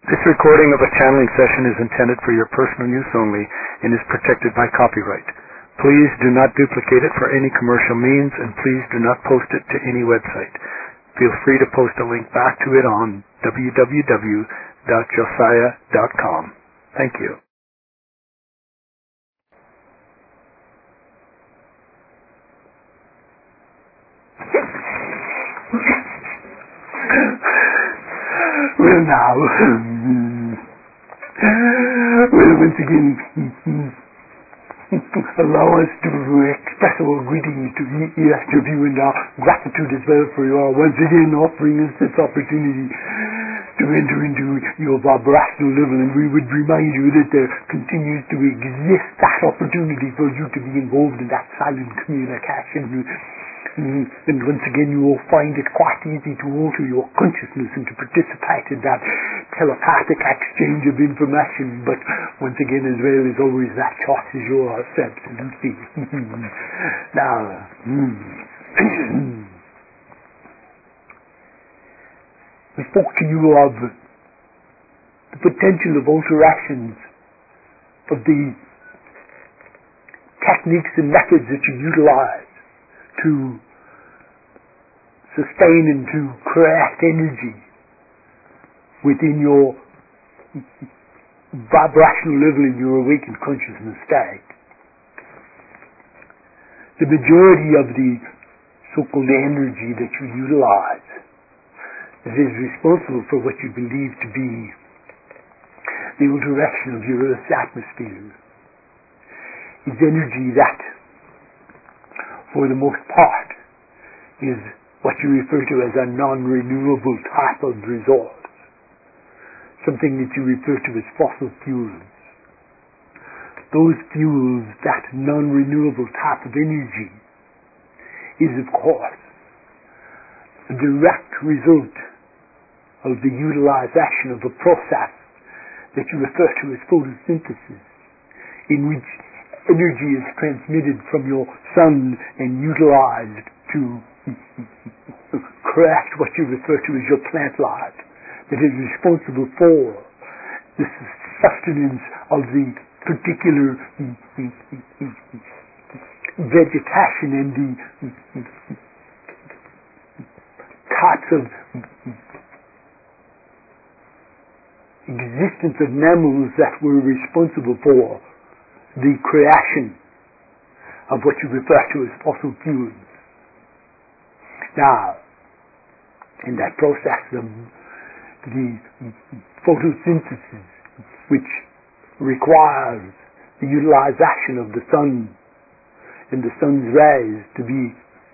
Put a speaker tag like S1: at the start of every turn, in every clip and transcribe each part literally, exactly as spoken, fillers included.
S1: This recording of a channeling session is intended for your personal use only and is protected by copyright. Please do not duplicate it for any commercial means, and please do not post it to any website. Feel free to post a link back to it on w w w dot josiah dot com. Thank you.
S2: Well now, well once again, allow us to express our greetings to each of you and our gratitude as well for your once again offering us this opportunity to enter into your vibrational level, and we would remind you that there continues to exist that opportunity for you to be involved in that silent communication. Mm, and once again you will find it quite easy to alter your consciousness and to participate in that telepathic exchange of information, but once again as well as always that choice is yours, absolutely. Now, mm, we spoke to you of the potential of alterations of the techniques and methods that you utilize to sustain and to create energy within your vibrational level in your awakened consciousness state. The majority of the so-called energy that you utilize that is responsible for what you believe to be the alteration of your Earth's atmosphere is energy that, for the most part, is what you refer to as a non-renewable type of resource, something that you refer to as fossil fuels. Those fuels, that non-renewable type of energy, is of course a direct result of the utilization of a process that you refer to as photosynthesis, in which energy is transmitted from your sun and utilized to create what you refer to as your plant life, that is responsible for the sustenance of the particular vegetation and the types of existence of mammals that were responsible for the creation of what you refer to as fossil fuels. Now, in that process of the photosynthesis, which requires the utilization of the sun and the sun's rays to be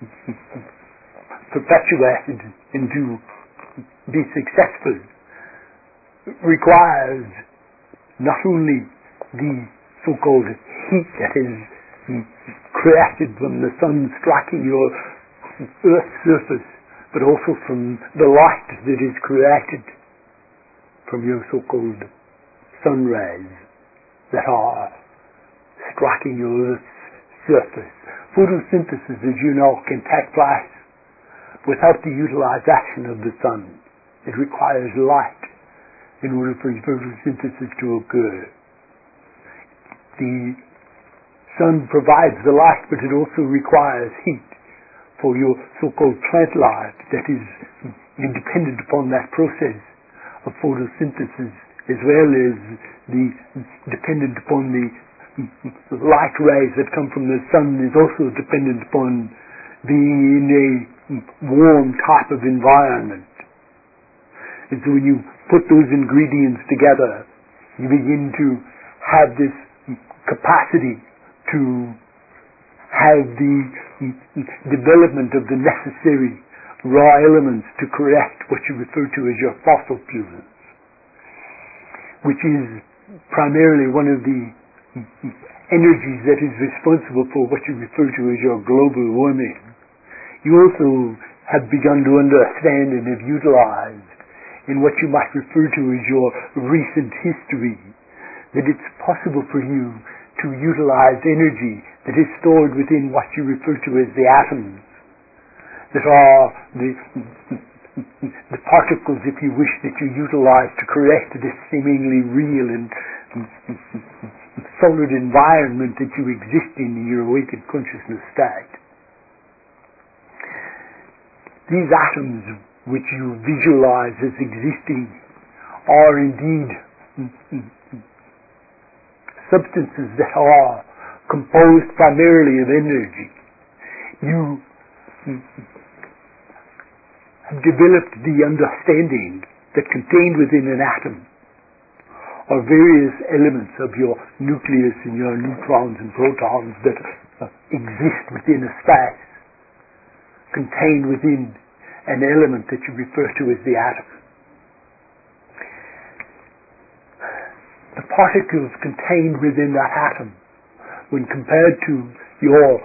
S2: perpetuated and to be successful, requires not only the so-called heat that is created from the sun striking your Earth's surface, but also from the light that is created from your so-called sun rays that are striking your Earth's surface. Photosynthesis, as you know, can take place without the utilization of the sun. It requires light in order for photosynthesis to occur. The sun provides the light, but it also requires heat for your so-called plant life that is dependent upon that process of photosynthesis, as well as the dependent upon the light rays that come from the sun, is also dependent upon being in a warm type of environment. And so when you put those ingredients together, you begin to have this capacity to have the development of the necessary raw elements to create what you refer to as your fossil fuels, which is primarily one of the energies that is responsible for what you refer to as your global warming. You also have begun to understand and have utilized in what you might refer to as your recent history that it's possible for you to utilize energy that is stored within what you refer to as the atoms, that are the the particles, if you wish, that you utilize to create this seemingly real and solid environment that you exist in in your awakened consciousness state. These atoms which you visualize as existing are indeed substances that are composed primarily of energy. You have developed the understanding that contained within an atom are various elements of your nucleus and your neutrons and protons that uh, exist within a space contained within an element that you refer to as the atom. The particles contained within that atom, when compared to your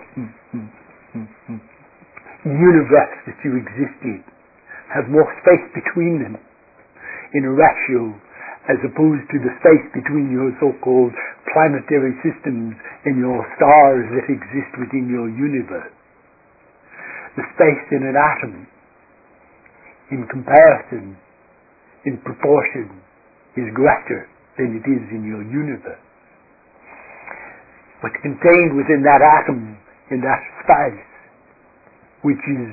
S2: universe that you exist in, have more space between them in a ratio as opposed to the space between your so-called planetary systems and your stars that exist within your universe. The space in an atom, in comparison, in proportion, is greater than it is in your universe. But contained within that atom, in that space, which is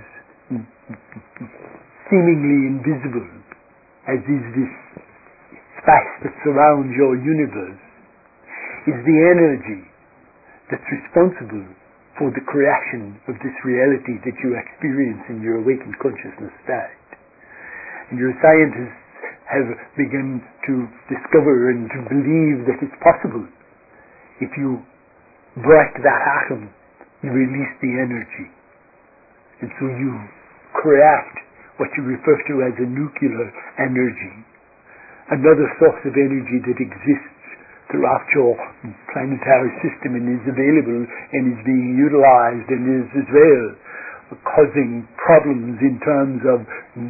S2: seemingly invisible, as is this space that surrounds your universe, is the energy that's responsible for the creation of this reality that you experience in your awakened consciousness state. And your scientists have begun to discover and to believe that it's possible. If you break that atom, you release the energy. And so you create what you refer to as a nuclear energy, another source of energy that exists throughout your planetary system and is available and is being utilized and is as well causing problems in terms of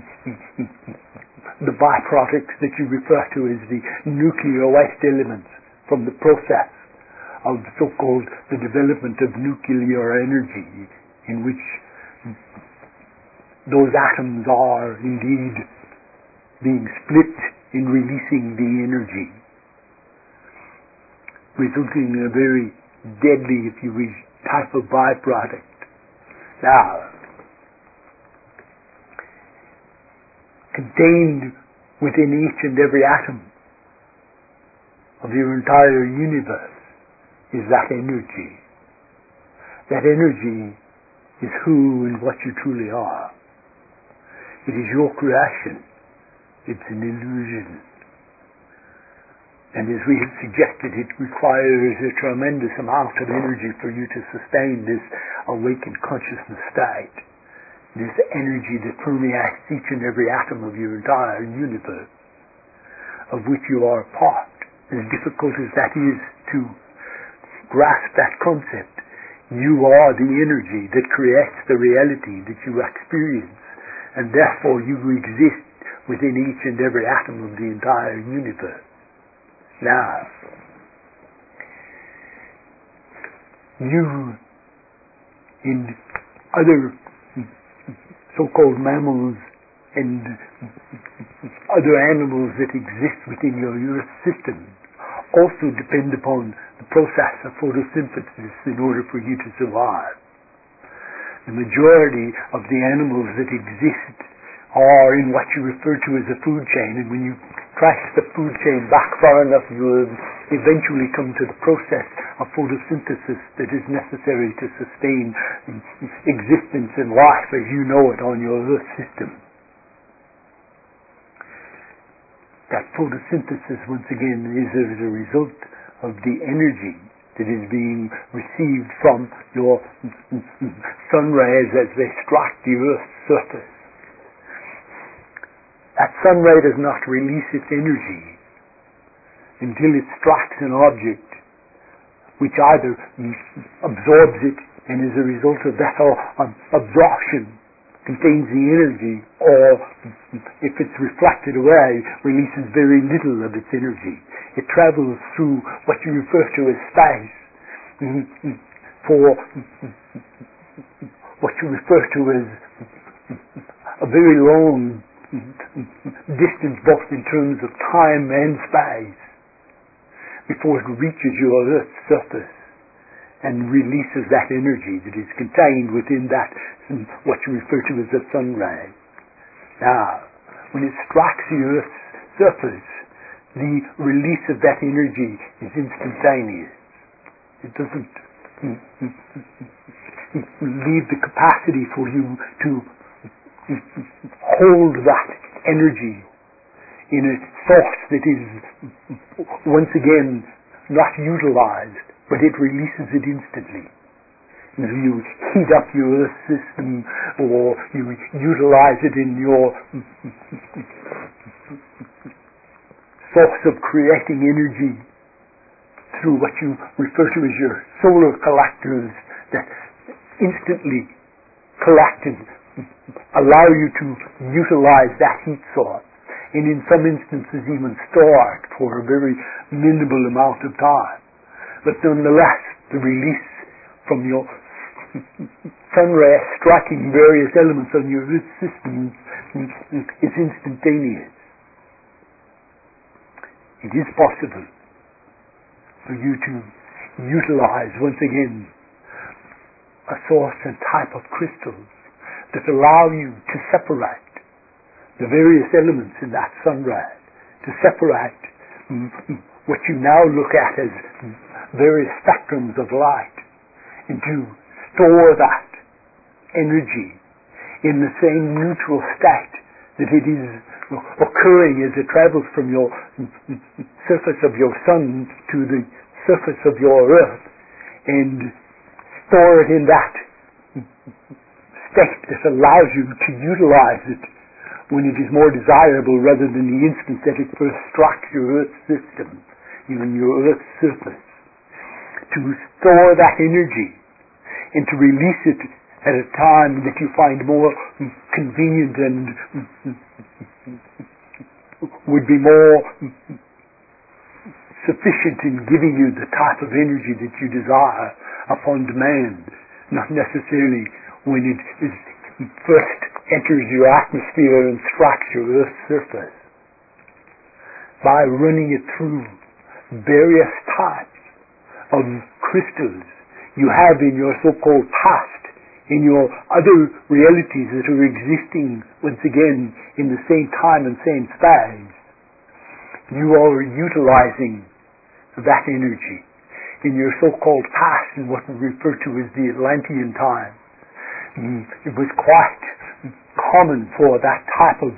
S2: the byproducts that you refer to as the nuclear waste elements from the process of so-called the development of nuclear energy, in which those atoms are indeed being split in releasing the energy, resulting in a very deadly, if you wish, type of byproduct. Now, contained within each and every atom of your entire universe is that energy. That energy is who and what you truly are. It is your creation. It's an illusion. And as we have suggested, it requires a tremendous amount of energy for you to sustain this awakened consciousness state. This energy that permeates each and every atom of your entire universe, of which you are a part. As difficult as that is to grasp that concept, you are the energy that creates the reality that you experience, and therefore you exist within each and every atom of the entire universe. Now, you and other so-called mammals and other animals that exist within your Earth system also depend upon the process of photosynthesis in order for you to survive. The majority of the animals that exist are in what you refer to as a food chain, and when you trace the food chain back far enough, you will eventually come to the process of photosynthesis that is necessary to sustain existence and life as you know it on your Earth system. That photosynthesis, once again, is as a result of the energy that is being received from your sun rays as they strike the Earth's surface. That sun ray does not release its energy until it strikes an object which either absorbs it and as a result of that absorption contains the energy, or if it's reflected away, releases very little of its energy. It travels through what you refer to as space for what you refer to as a very long distance both in terms of time and space before it reaches your Earth's surface and releases that energy that is contained within that, what you refer to as a sun ray. Now, when it strikes the Earth's surface, the release of that energy is instantaneous. It doesn't leave the capacity for you to hold that energy in a source that is once again not utilized, but it releases it instantly. You know, you heat up your Earth system, or you utilize it in your source of creating energy through what you refer to as your solar collectors that instantly collect and allow you to utilize that heat source, and in some instances even store it for a very minimal amount of time. But nonetheless, the release from your sun ray striking various elements on your Earth system is instantaneous. It is possible for you to utilize once again a source and type of crystals that allow you to separate the various elements in that sun ray, to separate what you now look at as various spectrums of light, and to store that energy in the same neutral state that it is occurring as it travels from your surface of your sun to the surface of your Earth, and store it in that state that allows you to utilize it when it is more desirable, rather than the instant that it first strikes your Earth system, even your Earth's surface. To store that energy and to release it at a time that you find more convenient and would be more sufficient in giving you the type of energy that you desire upon demand, not necessarily when it is first enters your atmosphere and strikes your Earth's surface. By running it through various types of crystals you have in your so-called past, in your other realities that are existing once again in the same time and same space, you are utilizing that energy. In your so-called past, in what we refer to as the Atlantean time, it was quite common for that type of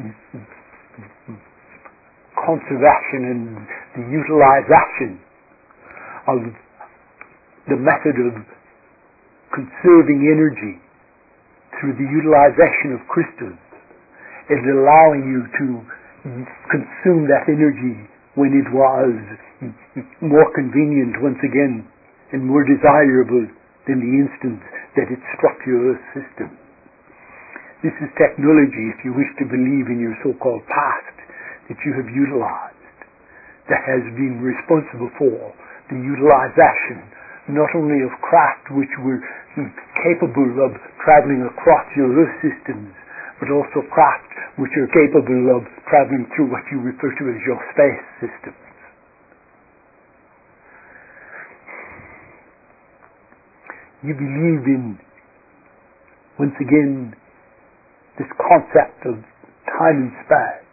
S2: conservation and the utilization of the method of conserving energy through the utilization of crystals and allowing you to consume that energy when it was more convenient once again and more desirable than the instant that it struck your Earth system. This is technology, if you wish to believe in your so-called past, that you have utilized, that has been responsible for the utilization not only of craft which were capable of traveling across your Earth systems, but also craft which are capable of traveling through what you refer to as your space systems. You believe in, once again, this concept of time and space.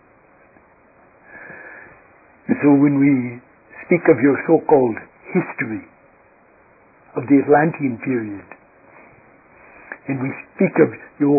S2: And so when we speak of your so-called history of the Atlantean period, and we speak of your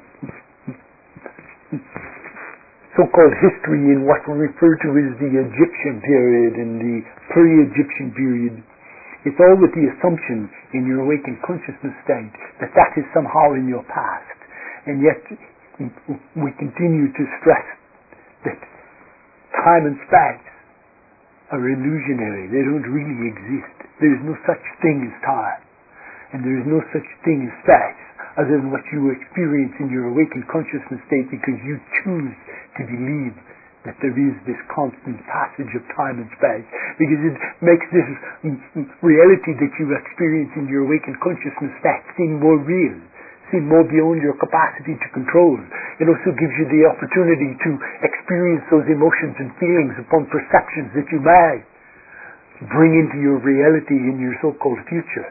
S2: so-called history in what we refer to as the Egyptian period and the pre-Egyptian period, it's all with the assumption in your awakened consciousness state that that is somehow in your past. And yet we continue to stress that time and space are illusionary. They don't really exist. There is no such thing as time. And there is no such thing as space other than what you experience in your awakened consciousness state, because you choose to believe that there is this constant passage of time and space, because it makes this reality that you experience in your awakened consciousness state seem more real, seem more beyond your capacity to control. It also gives you the opportunity to experience those emotions and feelings upon perceptions that you may bring into your reality in your so-called future.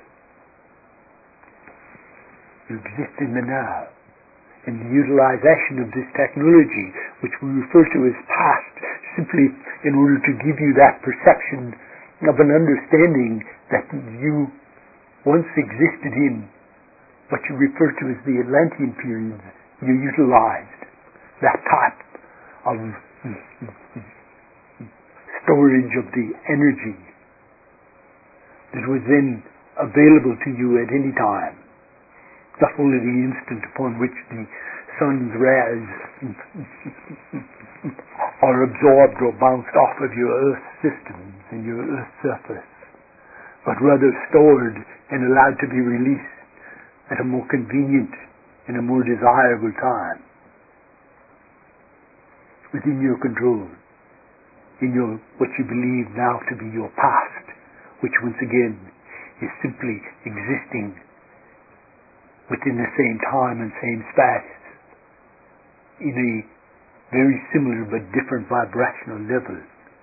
S2: You exist in the now. And the utilization of this technology, which we refer to as past, simply in order to give you that perception of an understanding that you once existed in what you refer to as the Atlantean periods, you utilized that type of storage of the energy that was then available to you at any time. Not only the instant upon which the sun's rays are absorbed or bounced off of your Earth systems and your Earth surface, but rather stored and allowed to be released at a more convenient and a more desirable time within your control, in your what you believe now to be your past, which once again is simply existing within the same time and same space in a very similar but different vibrational level.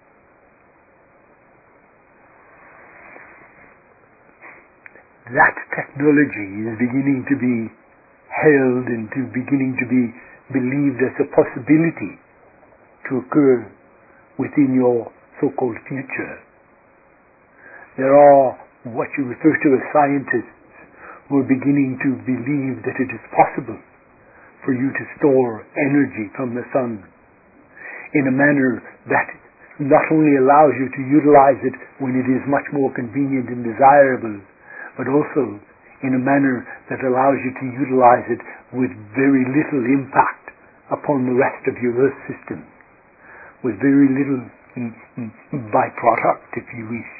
S2: That technology is beginning to be held and to beginning to be believed as a possibility to occur within your so-called future. There are what you refer to as scientists who are beginning to believe that it is possible for you to store energy from the sun in a manner that not only allows you to utilize it when it is much more convenient and desirable, but also in a manner that allows you to utilize it with very little impact upon the rest of your Earth system, with very little byproduct, if you wish,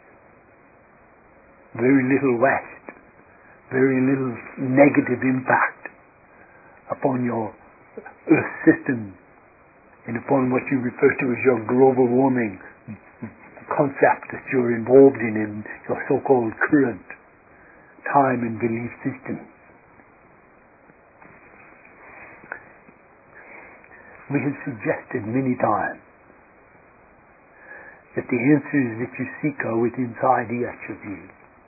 S2: very little waste, very little negative impact upon your Earth system and upon what you refer to as your global warming concept that you're involved in in your so-called current time and belief system. We have suggested many times that the answers that you seek are within inside each of you.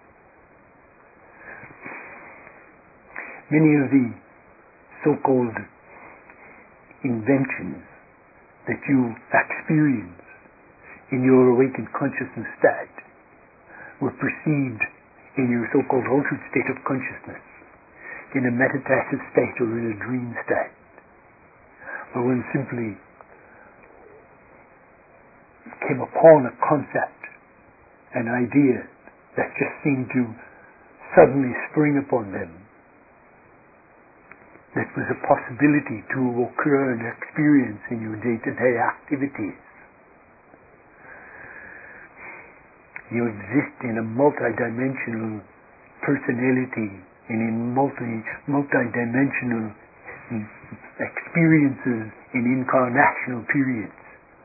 S2: Many of the so-called inventions that you experience in your awakened consciousness state were perceived in your so-called altered state of consciousness, in a meditative state or in a dream state, or when simply came upon a concept, an idea that just seemed to suddenly spring upon them, that was a possibility to occur and experience in your day-to-day activities. You exist in a multi-dimensional personality and in multi, multi-dimensional experiences in incarnational periods.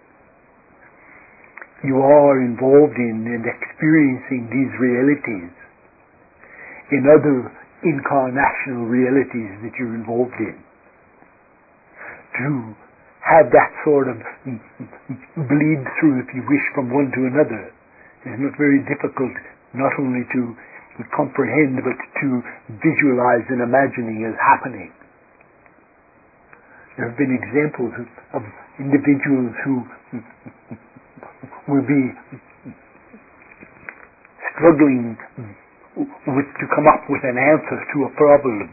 S2: You are involved in and experiencing these realities in other incarnational realities that you're involved in. To have that sort of bleed through, if you wish, from one to another is not very difficult, not only to comprehend, but to visualize and imagining as happening. There have been examples of, of individuals who will be struggling with to come up with an answer to a problem,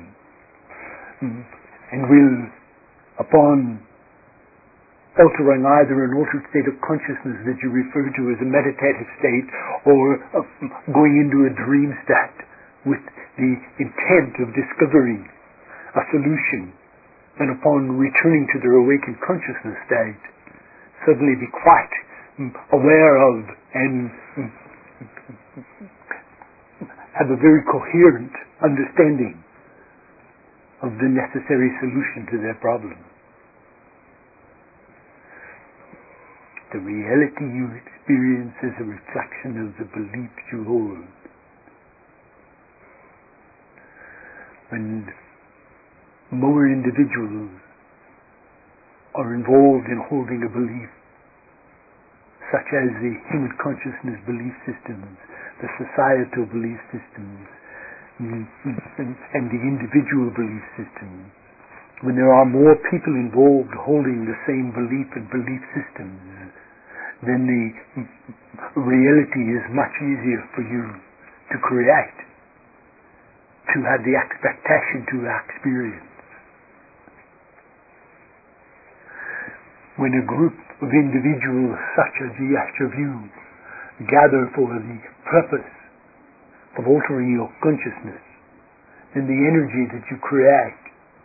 S2: and will, upon altering either an altered state of consciousness that you refer to as a meditative state, or uh, going into a dream state with the intent of discovering a solution, and upon returning to their awakened consciousness state, suddenly be quite um, aware of and um, have a very coherent understanding of the necessary solution to their problem. The reality you experience is a reflection of the beliefs you hold. When more individuals are involved in holding a belief, such as the human consciousness belief systems, the societal belief systems, and the individual belief systems. When there are more people involved holding the same belief and belief systems, then the reality is much easier for you to create, to have the expectation to experience. When a group of individuals such as the of you gather for the purpose of altering your consciousness, then the energy that you create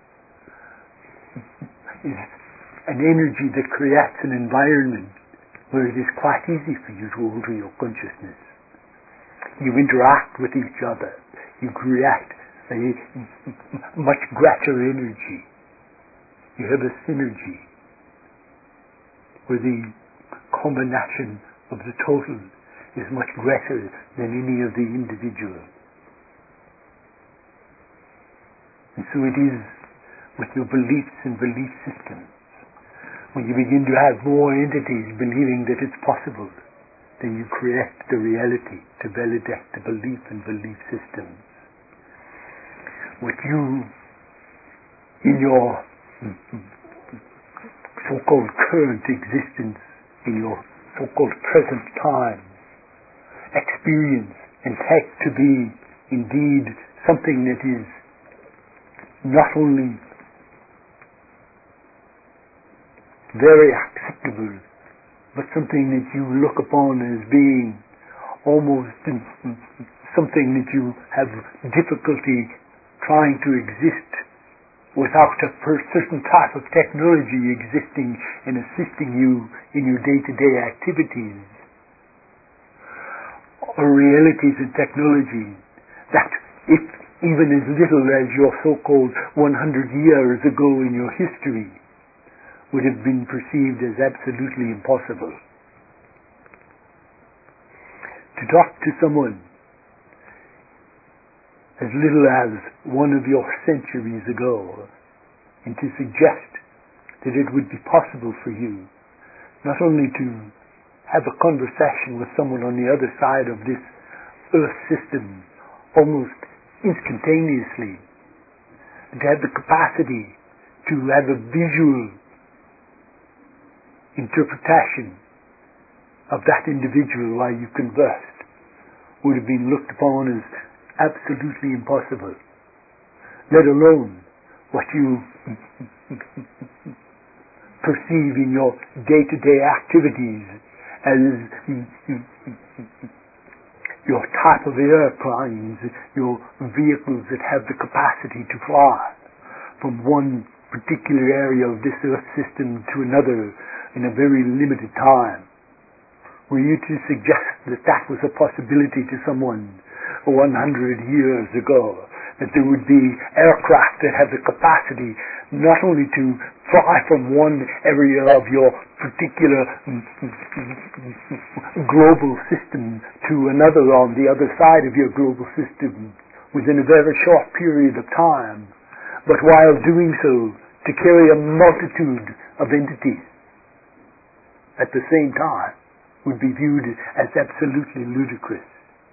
S2: is an energy that creates an environment where it is quite easy for you to alter your consciousness. You interact with each other. You create a much greater energy. You have a synergy where the combination of the total is much greater than any of the individuals. And so it is with your beliefs and belief systems. When you begin to have more entities believing that it's possible, then you create the reality to validate the belief and belief systems. With you in your so-called current existence, in your so-called present time, experience and take to be indeed something that is not only very acceptable, but something that you look upon as being almost something that you have difficulty trying to exist without a certain type of technology existing and assisting you in your day-to-day activities, or realities and technologies that, if even as little as your so-called one hundred years ago in your history, would have been perceived as absolutely impossible. To talk to someone as little as one of your centuries ago, and to suggest that it would be possible for you not only to have a conversation with someone on the other side of this earth system almost instantaneously, and to have the capacity to have a visual interpretation of that individual while you conversed, would have been looked upon as absolutely impossible, let alone what you perceive in your day-to-day activities as your type of airplanes, your vehicles that have the capacity to fly from one particular area of this earth system to another in a very limited time. Were you to suggest that that was a possibility to someone one hundred years ago, that there would be aircraft that had the capacity not only to fly from one area of your particular global system to another on the other side of your global system within a very short period of time, but while doing so to carry a multitude of entities at the same time, would be viewed as absolutely ludicrous.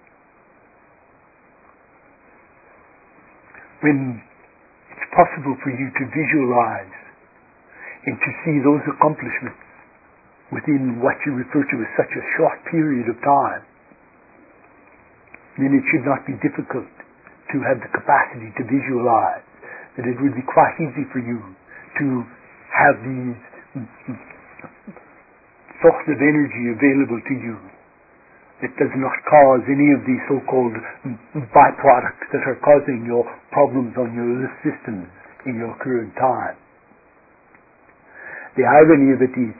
S2: When it's possible for you to visualize and to see those accomplishments within what you refer to as such a short period of time, then it should not be difficult to have the capacity to visualize that it would be quite easy for you to have these source of energy available to you that does not cause any of these so-called byproducts that are causing your problems on your systems in your current time. The irony of it is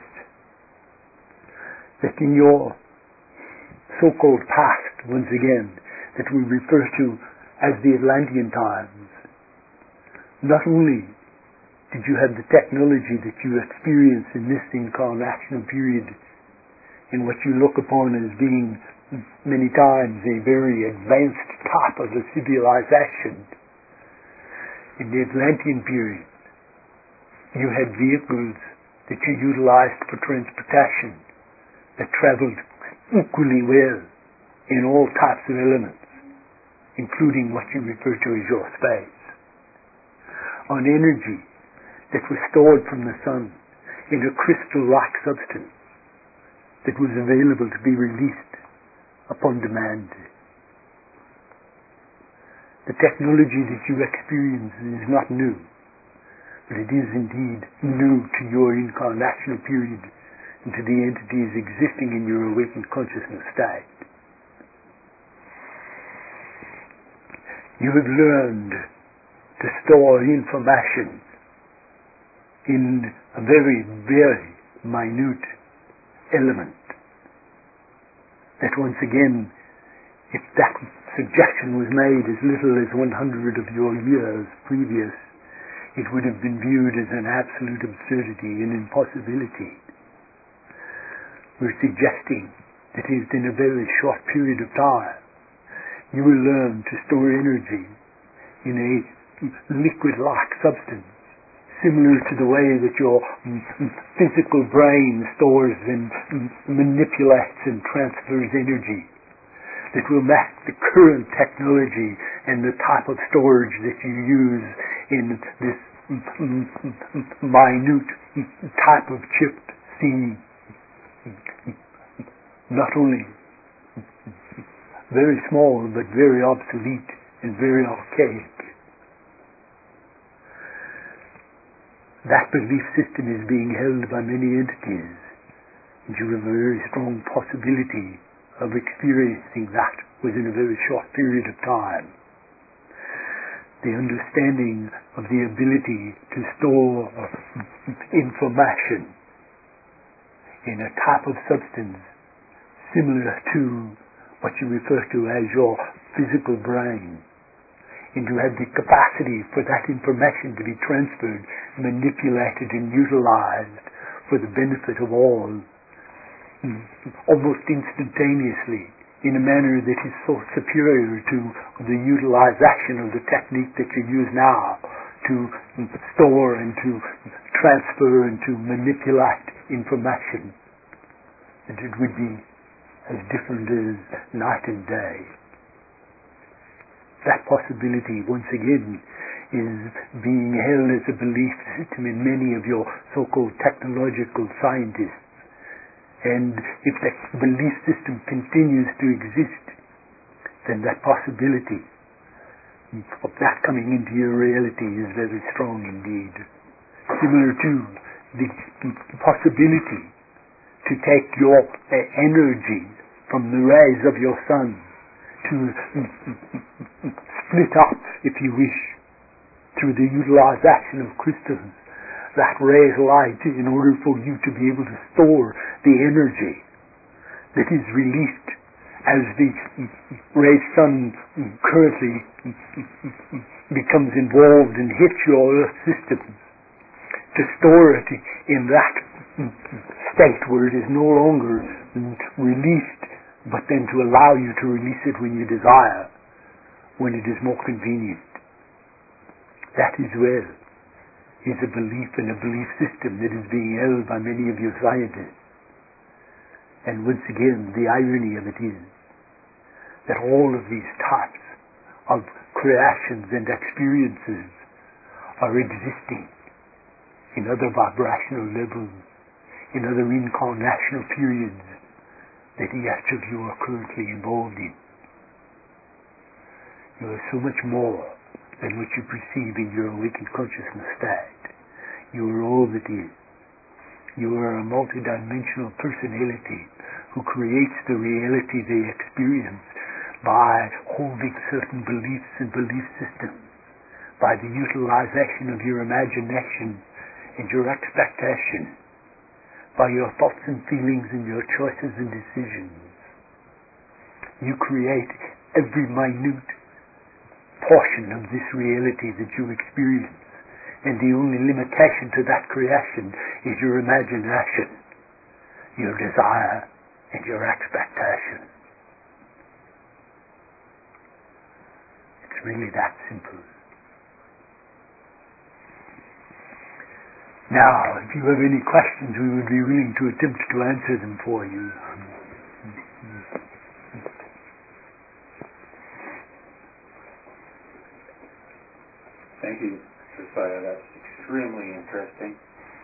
S2: that in your so-called past, once again, that we refer to as the Atlantean times, not only did you have the technology that you experience in this incarnational period, in what you look upon as being many times a very advanced type of a civilization, In the Atlantean period, you had vehicles that you utilized for transportation that traveled equally well in all types of elements, including what you refer to as your space. On energy that was stored from the sun in a crystal-like substance that was available to be released upon demand. The technology that you experience is not new, but it is indeed new to your incarnational period and to the entities existing in your awakened consciousness state. You have learned to store information in a very, very minute element that once again, if that suggestion was made as little as one hundred of your years previous, it would have been viewed as an absolute absurdity and impossibility. We're suggesting that in a very short period of time, you will learn to store energy in a liquid-like substance, similar to the way that your physical brain stores and manipulates and transfers energy, that will match the current technology and the type of storage that you use in this minute type of chip seen not only very small but very obsolete and very archaic. That belief system is being held by many entities, and you have a very strong possibility of experiencing that within a very short period of time. The understanding of the ability to store information in a type of substance similar to what you refer to as your physical brain, and to have the capacity for that information to be transferred, manipulated and utilized for the benefit of all, almost instantaneously, in a manner that is so superior to the utilization of the technique that you use now to store and to transfer and to manipulate information, that it would be as different as night and day. That possibility, once again, is being held as a belief system in many of your so-called technological scientists. And if that belief system continues to exist, then that possibility of that coming into your reality is very strong indeed. Similar to the possibility to take your uh, energy from the rays of your sun to split up, if you wish, through the utilization of crystals, that rays light, in order for you to be able to store the energy that is released as the ray sun currently becomes involved and hits your earth system, to store it in that state where it is no longer released, but then to allow you to release it when you desire, when it is more convenient. That is well is a belief and a belief system that is being held by many of your scientists. And once again, the irony of it is that all of these types of creations and experiences are existing in other vibrational levels, in other incarnational periods that each of you are currently involved in. You are so much more than what you perceive in your awakened consciousness state. You are all that is. You are a multidimensional personality who creates the reality they experience by holding certain beliefs and belief systems, by the utilization of your imagination and your expectation, by your thoughts and feelings and your choices and decisions. You create every minute portion of this reality that you experience, and the only limitation to that creation is your imagination, your desire, and your expectation. It's really that simple. Now, if you have any questions, we would be willing to attempt to answer them for you.
S3: Thank you, Josiah. That's extremely interesting.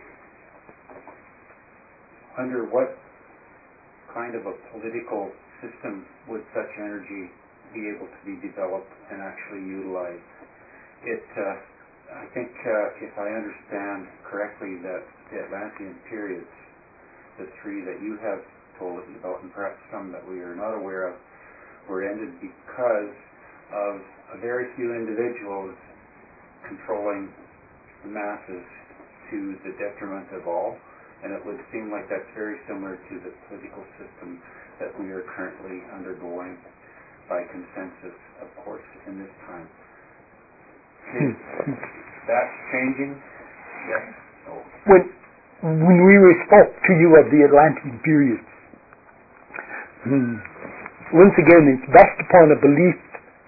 S3: Under what kind of a political system would such energy be able to be developed and actually utilized? It, uh, I think, uh, if I understand correctly, that the Atlantean periods, the three that you have told us about, and perhaps some that we are not aware of, were ended because of a very few individuals controlling the masses to the detriment of all. And it would seem like that's very similar to the political system that we are currently undergoing by consensus, of course, in this time. Is that changing? Yes. No.
S2: When, when we spoke to you of the Atlantean period, hmm, once again, it's based upon a belief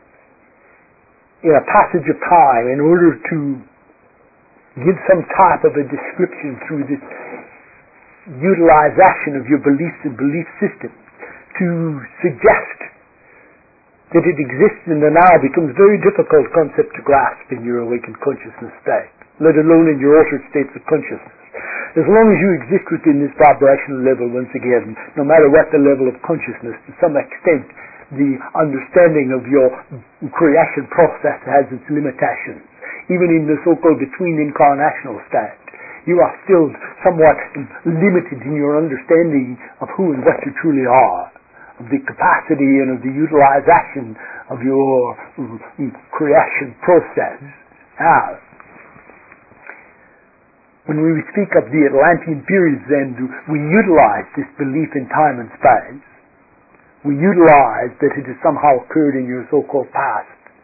S2: in a passage of time in order to give some type of a description through this utilization of your beliefs and belief system to suggest that it exists in the now becomes a very difficult concept to grasp in your awakened consciousness state, let alone in your altered states of consciousness. As long as you exist within this vibrational level, once again, no matter what the level of consciousness, to some extent, the understanding of your creation process has its limitations. Even in the so-called between-incarnational state, you are still somewhat limited in your understanding of who and what you truly are, of the capacity and of the utilization of your creation process. Now, when we speak of the Atlantean periods, then we utilize this belief in time and space. We utilize that it has somehow occurred in your so-called past.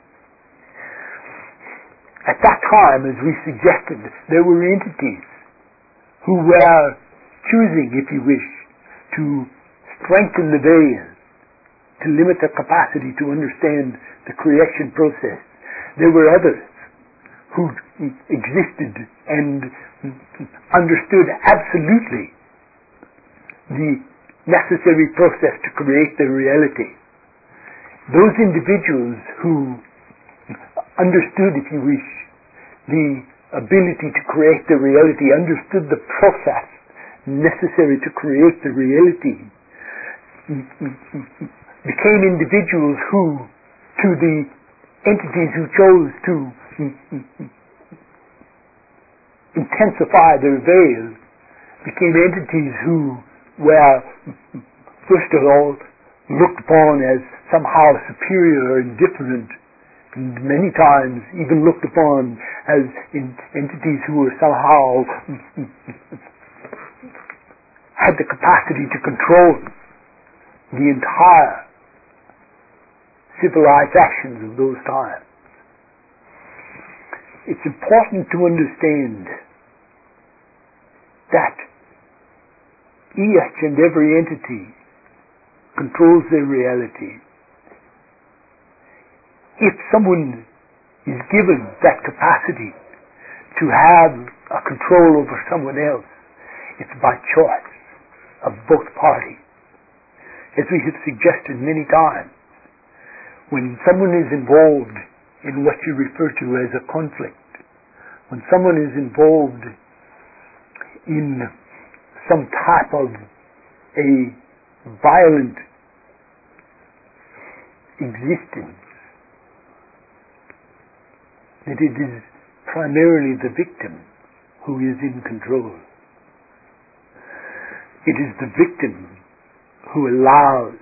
S2: At that time, as we suggested, there were entities who were choosing, if you wish, to strengthen the veil, to limit their capacity to understand the creation process. There were others who existed and understood absolutely the necessary process to create their reality. Those individuals who understood, if you wish, the ability to create the reality, understood the process necessary to create the reality, became individuals who, to the entities who chose to intensify their veil, became entities who were, first of all, looked upon as somehow superior and different, and many times even looked upon as in entities who were somehow had the capacity to control the entire civilized actions of those times. It's important to understand that each and every entity controls their reality. If someone is given that capacity to have a control over someone else, it's by choice of both parties. As we have suggested many times, when someone is involved in what you refer to as a conflict, when someone is involved in some type of a violent existence, that it is primarily the victim who is in control. It is the victim who allows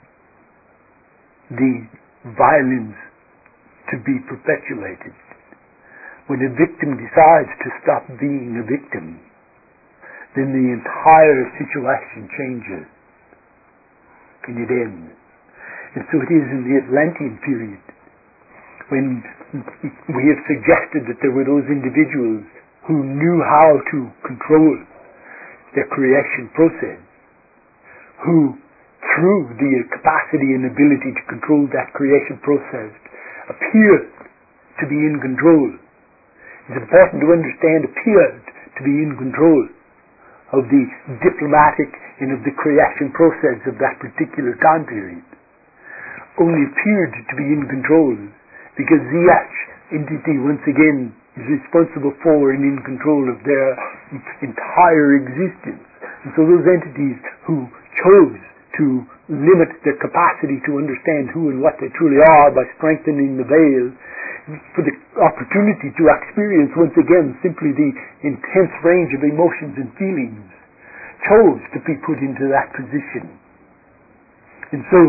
S2: the violence to be perpetuated. When a victim decides to stop being a victim, then the entire situation changes and it ends. And so it is in the Atlantean period when we have suggested that there were those individuals who knew how to control their creation process, who through the capacity and ability to control that creation process appeared to be in control. It's important to understand appeared to be in control of the diplomatic and of the creation process of that particular time period, only appeared to be in control because Ziach entity once again is responsible for and in control of their entire existence. And so those entities who chose to limit their capacity to understand who and what they truly are by strengthening the veil for the opportunity to experience once again simply the intense range of emotions and feelings, chose to be put into that position. And so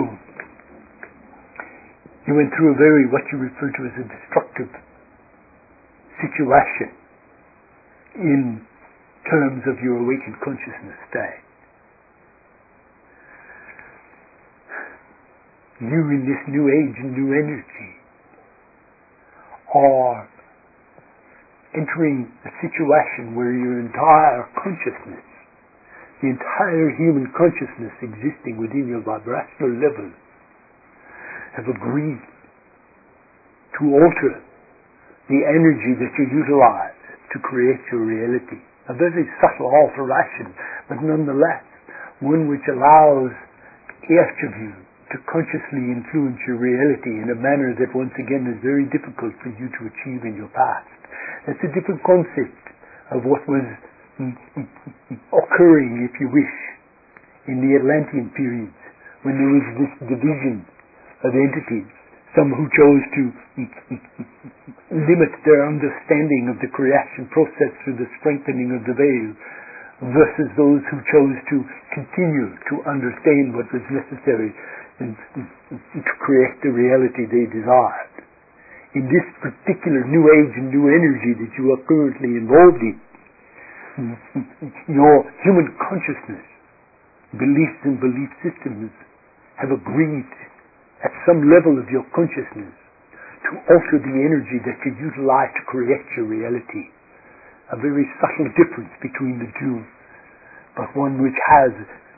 S2: you went through a very, what you refer to as a destructive situation in terms of your awakened consciousness state. You in this new age and new energy are entering a situation where your entire consciousness, the entire human consciousness existing within your vibrational level, have agreed to alter the energy that you utilize to create your reality. A very subtle alteration, but nonetheless one which allows each of you to consciously influence your reality in a manner that once again is very difficult for you to achieve in your past. That's a different concept of what was occurring, if you wish, in the Atlantean periods, when there was this division of entities, some who chose to limit their understanding of the creation process through the strengthening of the veil, versus those who chose to continue to understand what was necessary and to create the reality they desired. In this particular new age and new energy that you are currently involved in, your human consciousness, beliefs and belief systems have agreed at some level of your consciousness to alter the energy that you utilize to create your reality. A very subtle difference between the two, but one which has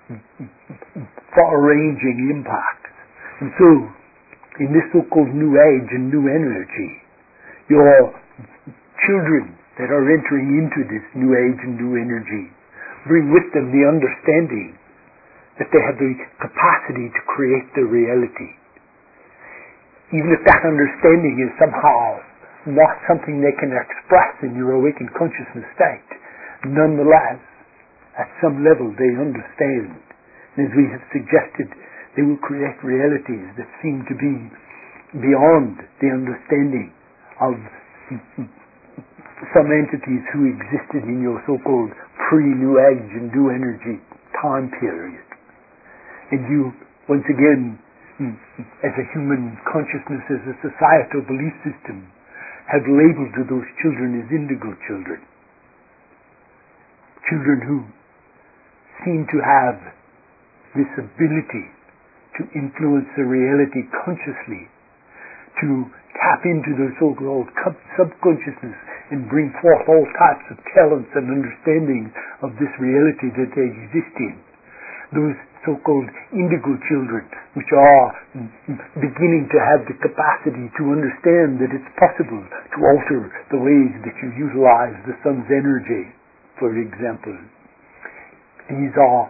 S2: far-ranging impact. And so, in this so-called new age and new energy, your children that are entering into this new age and new energy bring with them the understanding that they have the capacity to create their reality. Even if that understanding is somehow not something they can express in your awakened consciousness state, nonetheless, at some level they understand. And as we have suggested, they will create realities that seem to be beyond the understanding of some entities who existed in your so-called pre-New Age and New Energy time period. And you, once again, as a human consciousness, as a societal belief system, have labeled those children as indigo children. Children who seem to have this ability to influence the reality consciously, to tap into their so-called subconsciousness and bring forth all types of talents and understanding of this reality that they exist in. Those so-called indigo children, which are beginning to have the capacity to understand that it's possible to alter the ways that you utilize the sun's energy, for example. These are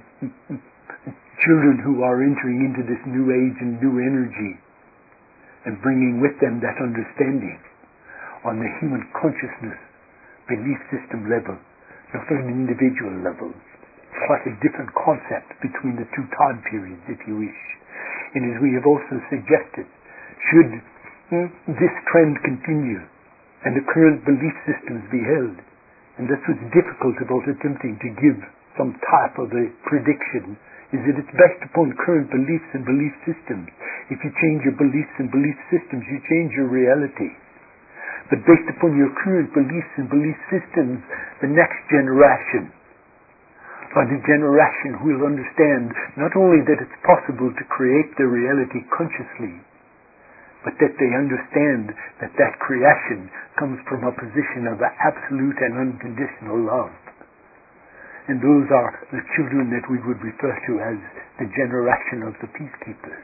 S2: children who are entering into this new age and new energy and bringing with them that understanding on the human consciousness belief system level, not on an individual level. Quite a different concept between the two time periods, if you wish. And as we have also suggested, should this trend continue and the current belief systems be held, and that's what's difficult about attempting to give some type of a prediction, is that it's based upon current beliefs and belief systems. If you change your beliefs and belief systems, you change your reality. But based upon your current beliefs and belief systems, the next generation, or the generation who will understand not only that it's possible to create their reality consciously, but that they understand that that creation comes from a position of absolute and unconditional love. And those are the children that we would refer to as the generation of the peacekeepers.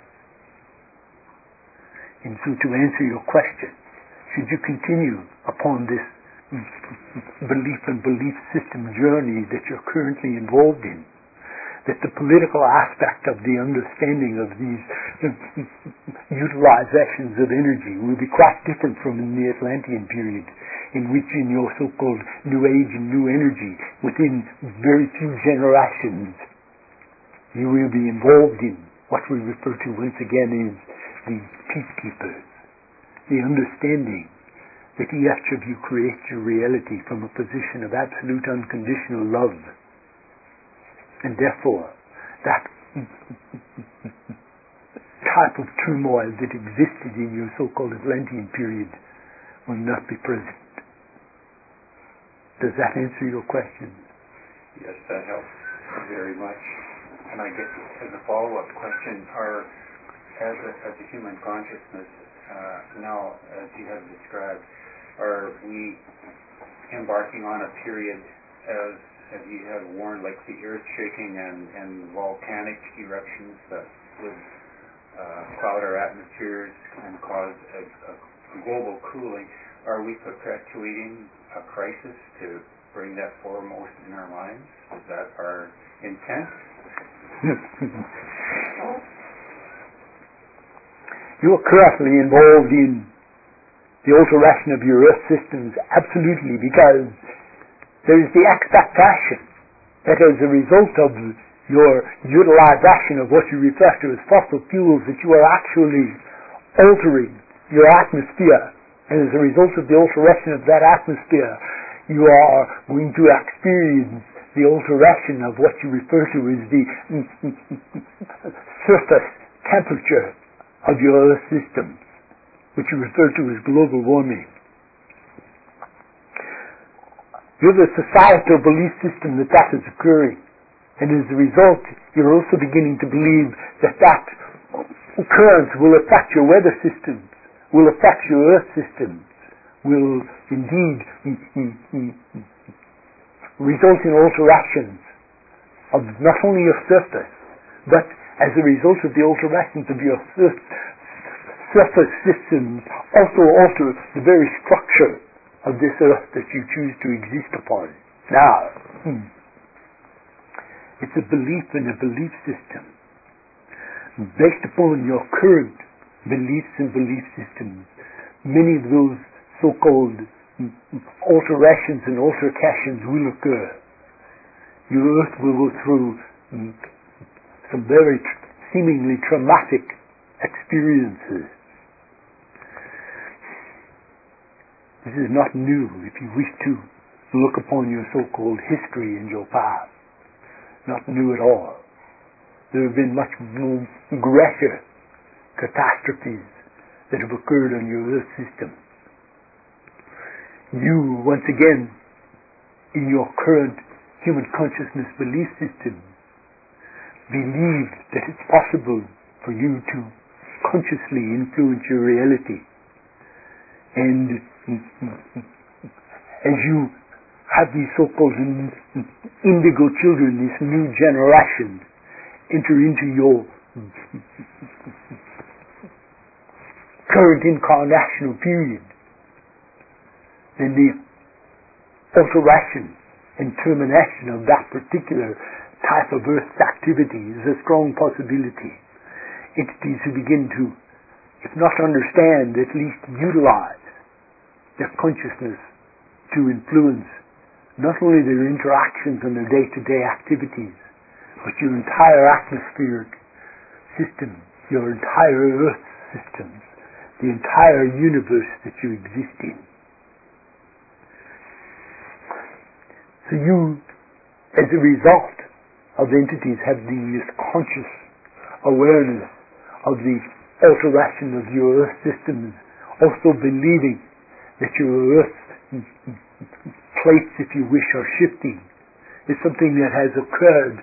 S2: And so to answer your question, should you continue upon this belief and belief system journey that you're currently involved in, that the political aspect of the understanding of these utilizations of energy will be quite different from in the Atlantean period, in which in your so-called New Age and New Energy, within very few generations, you will be involved in what we refer to once again as the peacekeepers, the understanding that each of you creates your reality from a position of absolute unconditional love. And therefore, that type of turmoil that existed in your so-called Atlantean period will not be present. Does that answer your question?
S3: Yes, that helps very much. And I guess as a follow-up question, are, as a, as a human consciousness, uh, now, as you have described, are we embarking on a period, as, as you have warned, like the earth shaking and, and volcanic eruptions that would uh, cloud our atmospheres and cause a, a global cooling? Are we perpetuating a crisis to bring that foremost in our minds? Is that our intent?
S2: You are currently involved in the alteration of your earth systems, absolutely, because there is the expectation that as a result of your utilization of what you refer to as fossil fuels, that you are actually altering your atmosphere, and as a result of the alteration of that atmosphere, you are going to experience the alteration of what you refer to as the surface temperature of your earth systems, which you refer to as global warming. You have a societal belief system that that is occurring, and as a result, you're also beginning to believe that that occurrence will affect your weather systems, will affect your earth systems, will indeed result in alterations of not only your surface, but as a result of the alterations of your sur- surface systems, also alter the very structure of this earth that you choose to exist upon. Now, hmm, it's a belief in a belief system based upon your current beliefs and belief systems. Many of those so-called alterations and altercations will occur. Your earth will go through some very tr- seemingly traumatic experiences. This is not new if you wish to look upon your so-called history and your past. Not new at all. There have been much more greater catastrophes that have occurred on your earth system. You, once again, in your current human consciousness belief system, believe that it's possible for you to consciously influence your reality. And as you have these so-called indigo children, this new generation, enter into your current incarnational period, then the alteration and termination of that particular type of Earth's activity is a strong possibility. Entities who begin to, if not understand, at least utilize their consciousness to influence not only their interactions and their day-to-day activities, but your entire atmospheric system, your entire Earth systems, the entire universe that you exist in. So you, as a result of entities having this conscious awareness of the alteration of your earth systems, also believing that your earth plates, if you wish, are shifting, is something that has occurred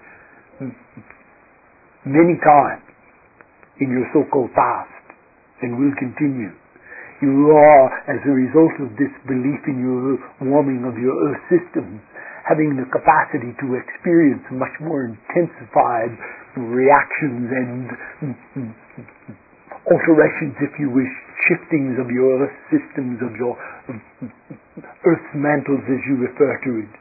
S2: many times in your so-called past and will continue. You are, as a result of this belief in your warming of your earth systems, having the capacity to experience much more intensified reactions and alterations, if you wish, shiftings of your earth systems, of your earth's mantles, as you refer to it.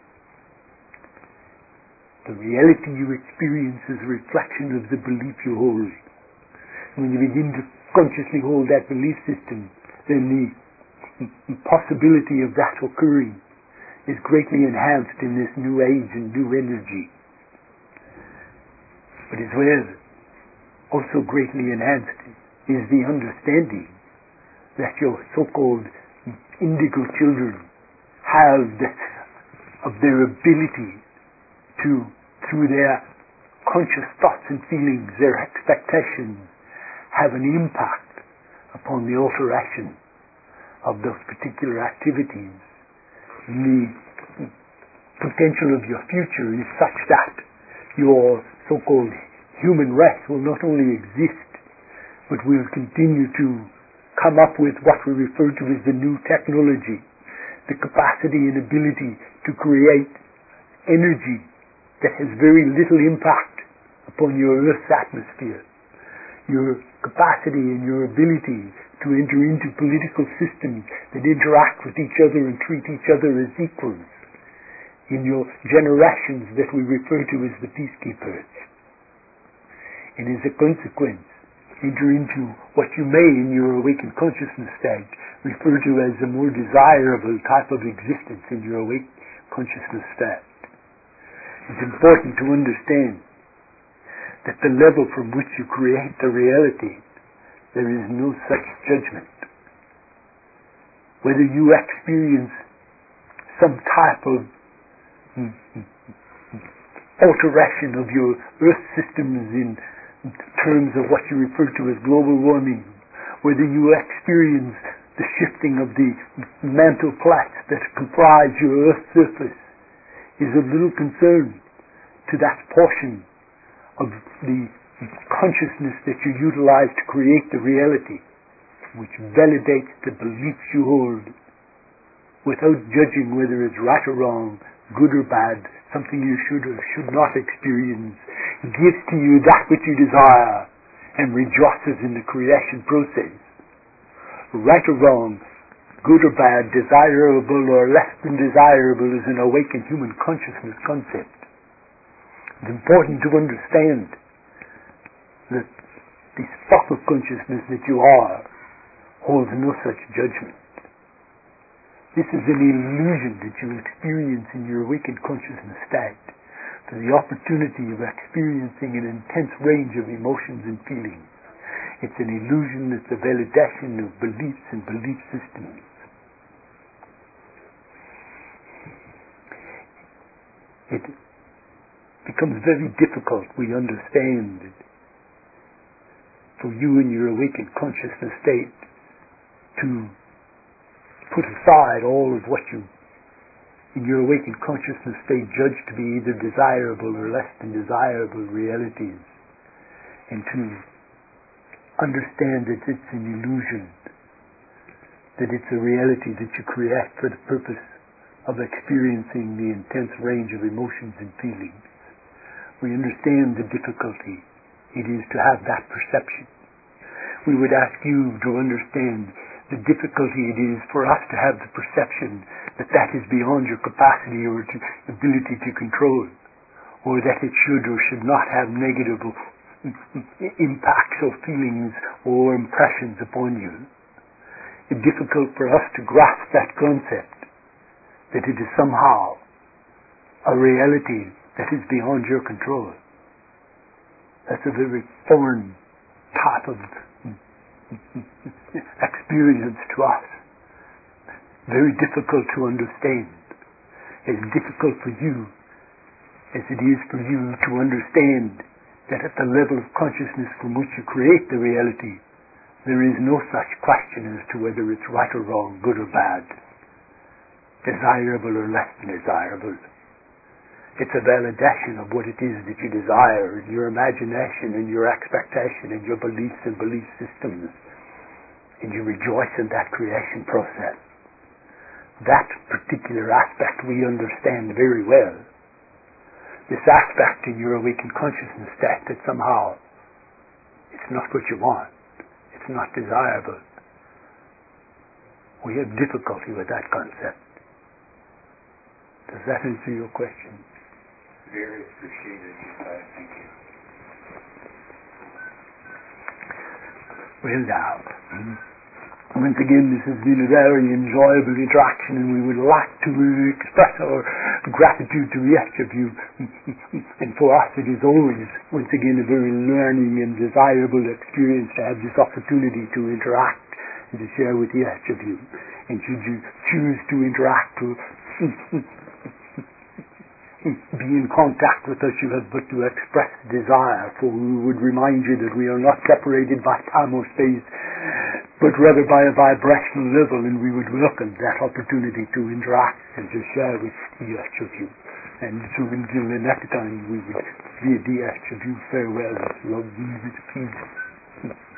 S2: The reality you experience is a reflection of the belief you hold. When you begin to consciously hold that belief system, then the possibility of that occurring is greatly enhanced in this new age and new energy. But as well, also greatly enhanced is the understanding that your so-called indigo children have that of their ability to, through their conscious thoughts and feelings, their expectations, have an impact upon the alteration of those particular activities. The potential of your future is such that your so-called human race will not only exist, but will continue to come up with what we refer to as the new technology, the capacity and ability to create energy that has very little impact upon your Earth's atmosphere. Your capacity and your ability to enter into political systems that interact with each other and treat each other as equals in your generations that we refer to as the peacekeepers. And as a consequence, enter into what you may in your awakened consciousness state refer to as a more desirable type of existence in your awake consciousness state. It's important to understand that the level from which you create the reality, there is no such judgment. Whether you experience some type of alteration of your earth systems in terms of what you refer to as global warming, whether you experience the shifting of the mantle plates that comprise your earth surface, is of little concern to that portion of the consciousness that you utilize to create the reality, which validates the beliefs you hold without judging whether it's right or wrong, good or bad, something you should or should not experience. It gives to you that which you desire and rejoices in the creation process. Right or wrong, good or bad, desirable or less than desirable is an awakened human consciousness concept. It's important to understand that the spot of consciousness that you are holds no such judgment. This is an illusion that you experience in your awakened consciousness state for the opportunity of experiencing an intense range of emotions and feelings. It's an illusion that's a validation of beliefs and belief systems. It becomes very difficult, we understand, for you in your awakened consciousness state to put aside all of what you, in your awakened consciousness state, judge to be either desirable or less than desirable realities, and to understand that it's an illusion, that it's a reality that you create for the purpose of experiencing the intense range of emotions and feelings. We understand the difficulty it is to have that perception. We would ask you to understand the difficulty it is for us to have the perception that that is beyond your capacity or to ability to control, or that it should or should not have negative impacts or feelings or impressions upon you. It's difficult for us to grasp that concept, that it is somehow a reality that is beyond your control. That's a very foreign type of experience to us. Very difficult to understand. As difficult for you as it is for you to understand that at the level of consciousness from which you create the reality, there is no such question as to whether it's right or wrong, good or bad, desirable or less than desirable. It's a validation of what it is that you desire, in your imagination and your expectation and your beliefs and belief systems, and you rejoice in that creation process. That particular aspect we understand very well. This aspect in your awakened consciousness state that somehow it's not what you want, it's not desirable. we have difficulty with that concept. Does that answer your question?
S3: Very appreciated. Uh, thank you.
S2: Well now, once again, this has been a very enjoyable interaction, and we would like to express our gratitude to each of you. And for us, it is always, once again, a very learning and desirable experience to have this opportunity to interact and to share with each of you. And should you choose to interact or be in contact with us, you have but to express desire, for we would remind you that we are not separated by time or space, but rather by a vibrational level, and we would welcome that opportunity to interact and to share with each of you. And so until the next time, we would bid each of you farewell, love, and peace.